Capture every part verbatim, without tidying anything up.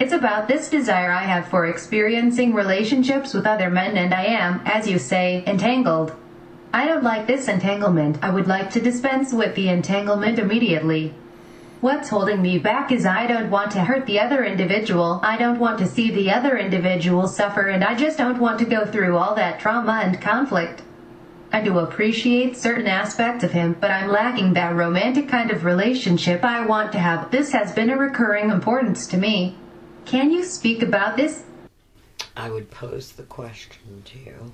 It's about this desire I have for experiencing relationships with other men, and I am, as you say, entangled. I don't like this entanglement. I would like to dispense with the entanglement immediately. What's holding me back is I don't want to hurt the other individual. I don't want to see the other individual suffer, and I just don't want to go through all that trauma and conflict. I do appreciate certain aspects of him, but I'm lacking that romantic kind of relationship I want to have. This has been a recurring importance to me. Can you speak about this? I would pose the question to you.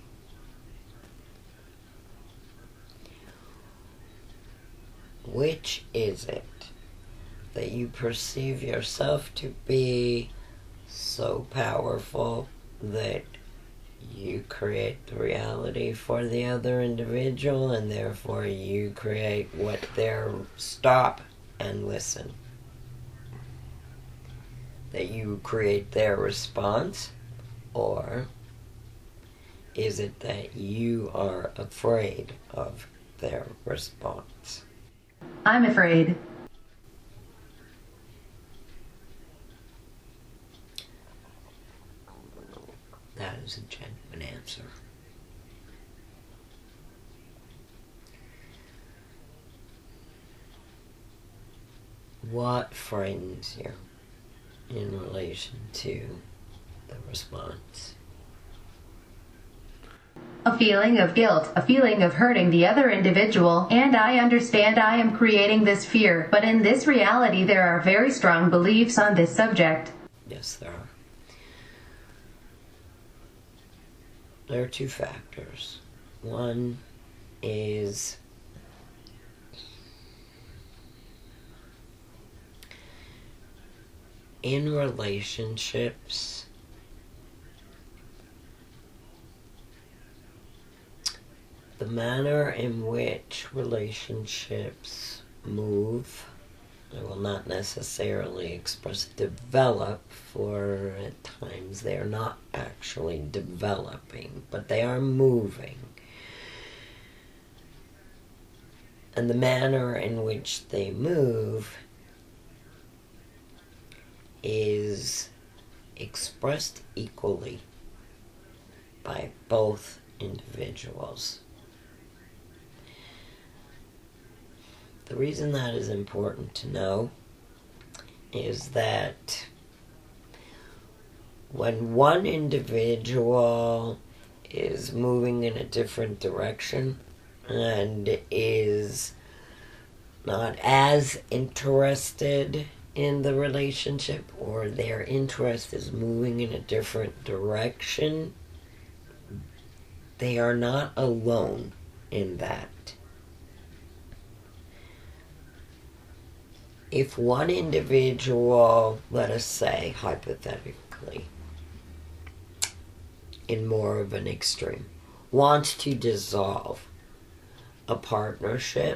Which is it that you perceive yourself to be so powerful that you create the reality for the other individual, and therefore you create what their stop and listen? That you create their response? Or is it that you are afraid of their response? I'm afraid. That is a genuine answer. What frightens you in relation to the response? A feeling of guilt, a feeling of hurting the other individual, and I understand I am creating this fear, but in this reality there are very strong beliefs on this subject. Yes, there are. There are two factors. One is in relationships, the manner in which relationships move, I will not necessarily express develop, for at times they are not actually developing, but they are moving. And the manner in which they move is expressed equally by both individuals. The reason that is important to know is that when one individual is moving in a different direction and is not as interested in the relationship, or their interest is moving in a different direction, they are not alone in that. If one individual, let us say, hypothetically, in more of an extreme, wants to dissolve a partnership,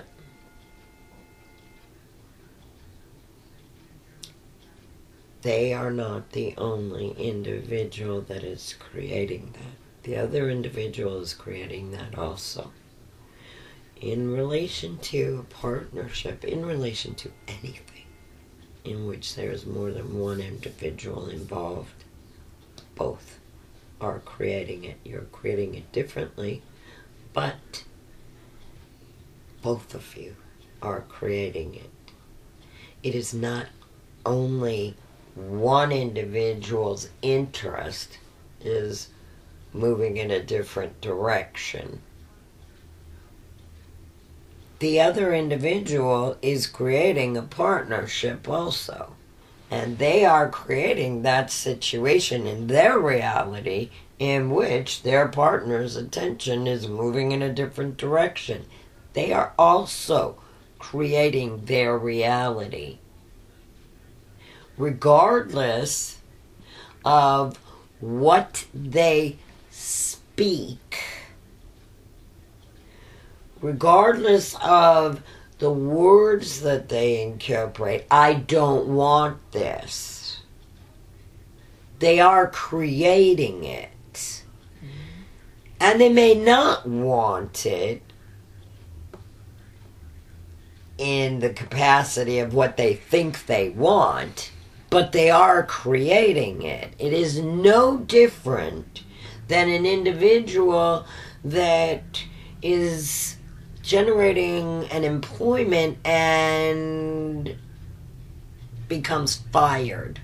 they are not the only individual that is creating that. The other individual is creating that also. In relation to a partnership, in relation to anything in which there is more than one individual involved, both are creating it. You're creating it differently, but both of you are creating it. It is not only one individual's interest is moving in a different direction. The other individual is creating a partnership also. And they are creating that situation in their reality in which their partner's attention is moving in a different direction. They are also creating their reality. Regardless of what they speak, regardless of the words that they incorporate, I don't want this, they are creating it. Mm-hmm. And they may not want it in the capacity of what they think they want, but they are creating it. It is no different than an individual that is generating an employment and becomes fired.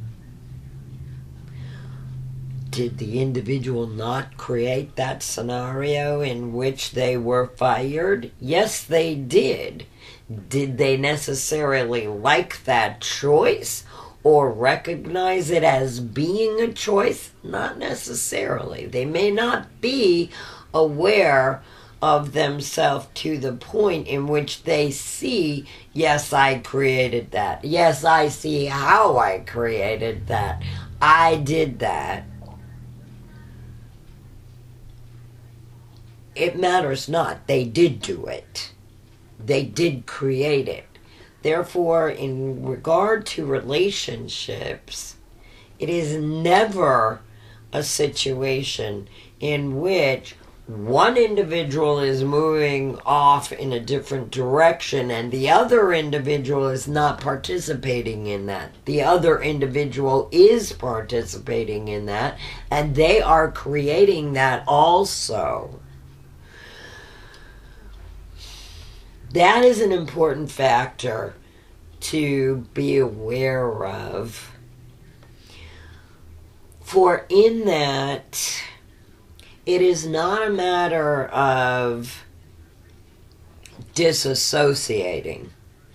Did the individual not create that scenario in which they were fired? Yes, they did. Did they necessarily like that choice or recognize it as being a choice? Not necessarily. They may not be aware of themselves to the point in which they see, yes, I created that. Yes, I see how I created that. I did that. It matters not. They did do it. They did create it. Therefore, in regard to relationships, it is never a situation in which one individual is moving off in a different direction and the other individual is not participating in that. The other individual is participating in that, and they are creating that also. That is an important factor to be aware of. For in that, it is not a matter of disassociating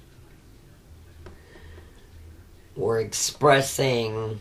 or expressing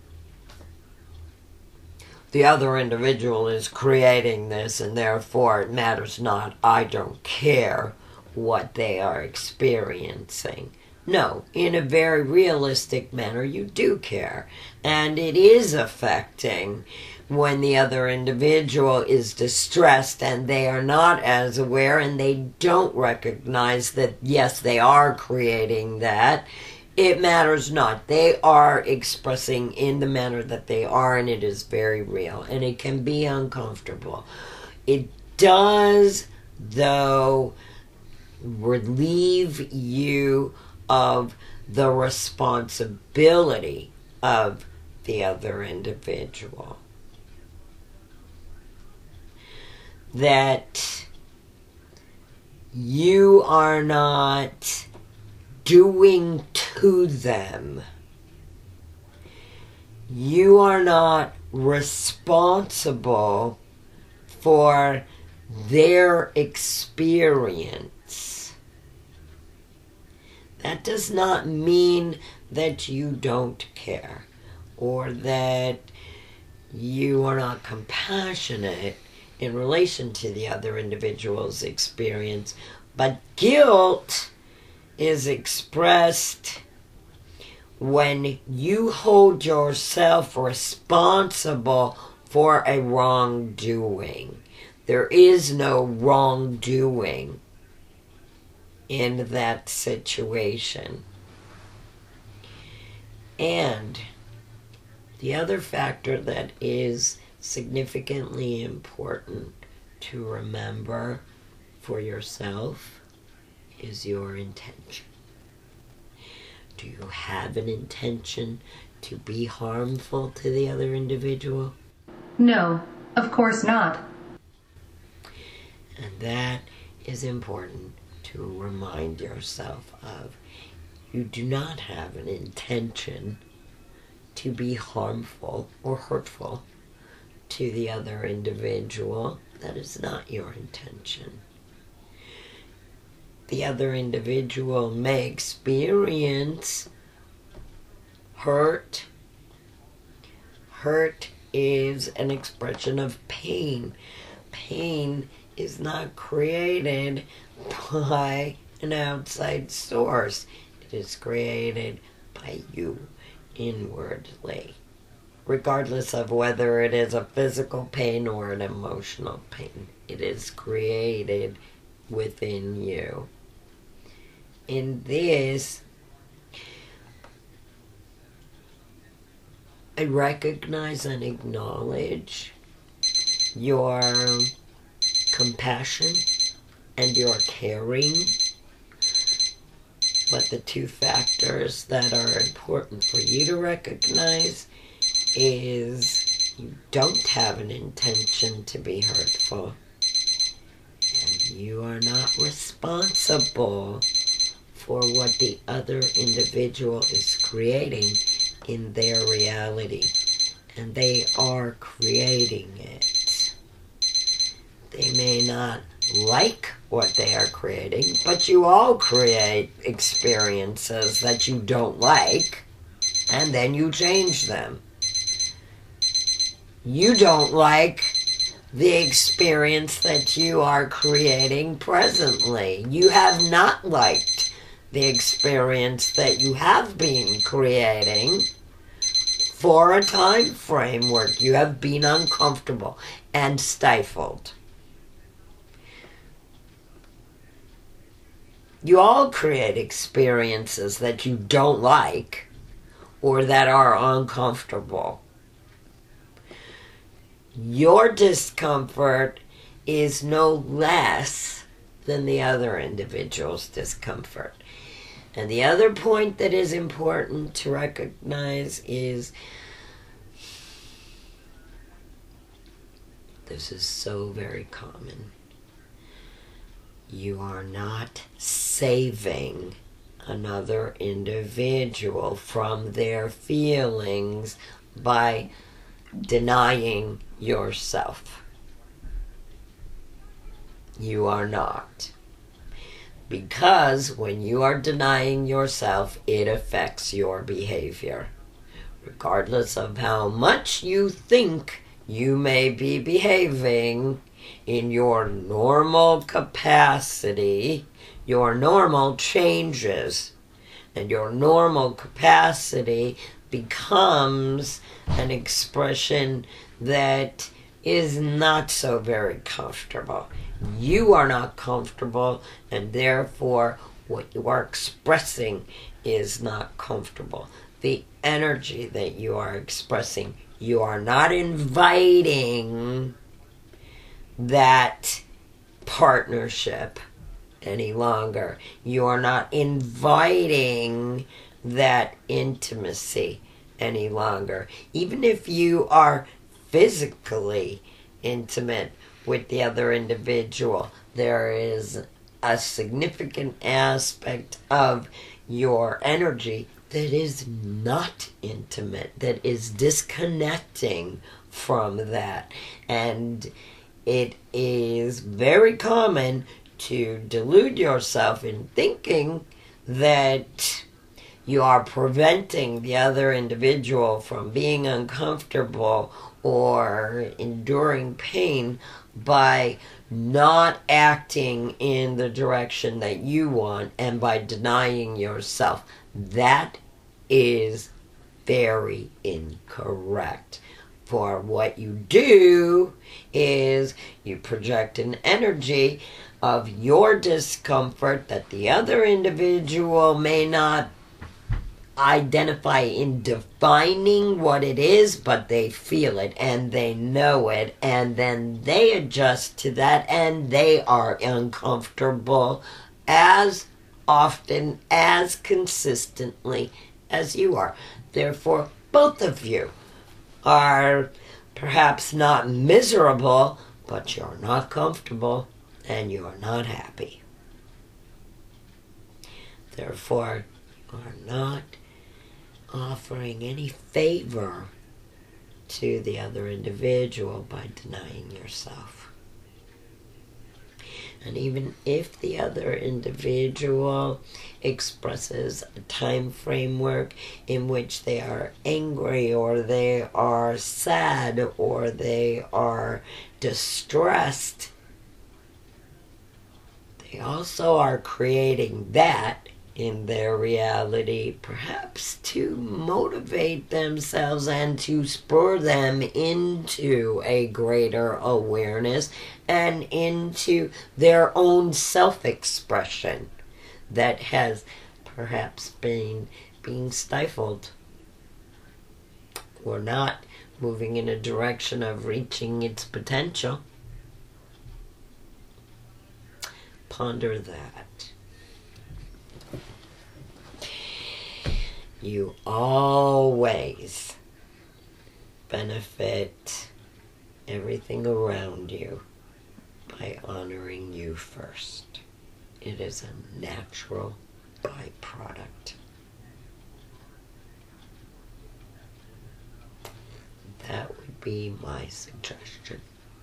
the other individual is creating this and therefore it matters not, I don't care what they are experiencing. No, in a very realistic manner, you do care. And it is affecting when the other individual is distressed and they are not as aware and they don't recognize that, yes, they are creating that. It matters not. They are expressing in the manner that they are, and it is very real. And it can be uncomfortable. It does, though, relieve you of the responsibility of the other individual. That you are not doing to them. You are not responsible for their experience. That does not mean that you don't care or that you are not compassionate in relation to the other individual's experience. But guilt is expressed when you hold yourself responsible for a wrongdoing. There is no wrongdoing in that situation. And the other factor that is significantly important to remember for yourself is your intention. Do you have an intention to be harmful to the other individual? No, of course not. And that is important to remind yourself of. You do not have an intention to be harmful or hurtful to the other individual. That is not your intention. The other individual may experience hurt. Hurt is an expression of pain. Pain is not created by an outside source. It is created by you inwardly, regardless of whether it is a physical pain or an emotional pain. It is created within you. In this, I recognize and acknowledge your compassion and your caring But the two factors that are important for you to recognize is you don't have an intention to be hurtful. And you are not responsible for what the other individual is creating in their reality. And they are creating it. They may not like what they are creating, but you all create experiences that you don't like, and then you change them. You don't like the experience that you are creating presently. You have not liked the experience that you have been creating for a time framework. You have been uncomfortable and stifled. You all create experiences that you don't like or that are uncomfortable. Your discomfort is no less than the other individual's discomfort. And the other point that is important to recognize is this is so very common. You are not saving another individual from their feelings by denying yourself. You are not. Because when you are denying yourself, it affects your behavior. Regardless of how much you think you may be behaving in your normal capacity, your normal changes, and your normal capacity becomes an expression that is not so very comfortable. You are not comfortable, and therefore what you are expressing is not comfortable. The energy that you are expressing, you are not inviting that partnership any longer. You are not inviting that intimacy any longer. Even if you are physically intimate with the other individual, there is a significant aspect of your energy that is not intimate, that is disconnecting from that. And it is very common to delude yourself in thinking that you are preventing the other individual from being uncomfortable or enduring pain by not acting in the direction that you want and by denying yourself. That is very incorrect. For what you do is you project an energy of your discomfort that the other individual may not identify in defining what it is, but they feel it and they know it, and then they adjust to that, and they are uncomfortable as often, as consistently as you are. Therefore, both of you are perhaps not miserable, but you're not comfortable and you're not happy. Therefore, you are not offering any favor to the other individual by denying yourself. And even if the other individual expresses a time framework in which they are angry or they are sad or they are distressed, they also are creating that in their reality, perhaps to motivate themselves and to spur them into a greater awareness and into their own self-expression that has perhaps been being stifled or not moving in a direction of reaching its potential. Ponder that. you always benefit everything around you by honoring you first. It is a natural byproduct. That would be my suggestion.